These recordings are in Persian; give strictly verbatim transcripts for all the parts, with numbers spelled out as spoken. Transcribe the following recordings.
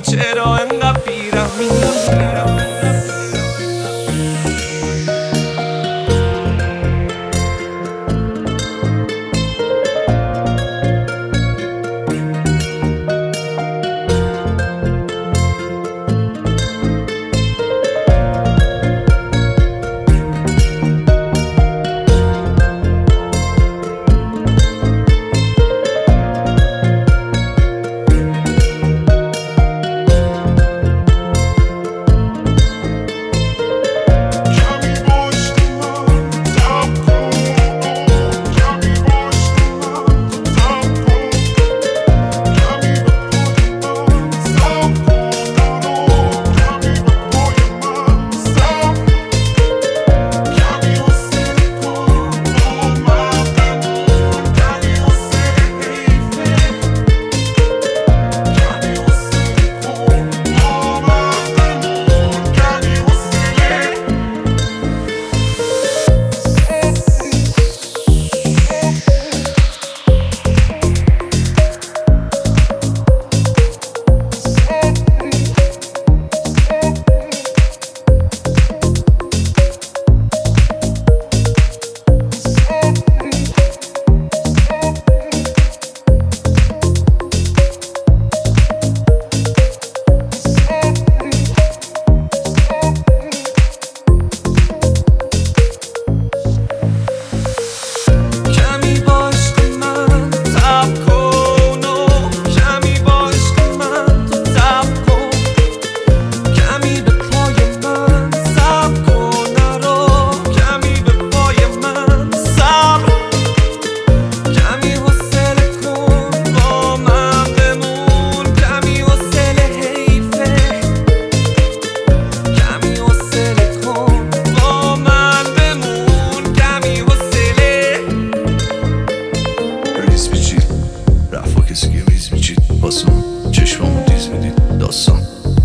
چرا انقدر بیرحمی؟ چشمامو دیز میدید داستان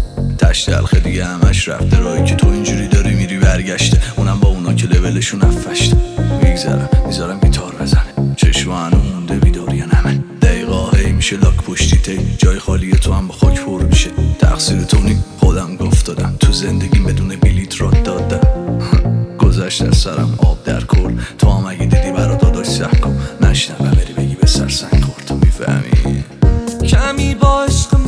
تشت الخه دیگه همش رفته، راهی که تو اینجوری داری میری برگشته، اونم با اونا که لولشون افشته. میگذرم میذارم گیتار بزنه، چشم هنو مونده بیداری یا نمه، دقیقا هی میشه لاک پشتی تی، جای خالیه تو هم با خاک پر میشه. تقصیر تو نی خودم گفت دادم، تو زندگیم بدون بلیت راد دادم. گذشت از سرم آب در کل، تو هم اگه دیدی برا داداش سح کن، نشنوه بری بگی به سر سنگ خورد. تو میفهمی کمی با عشق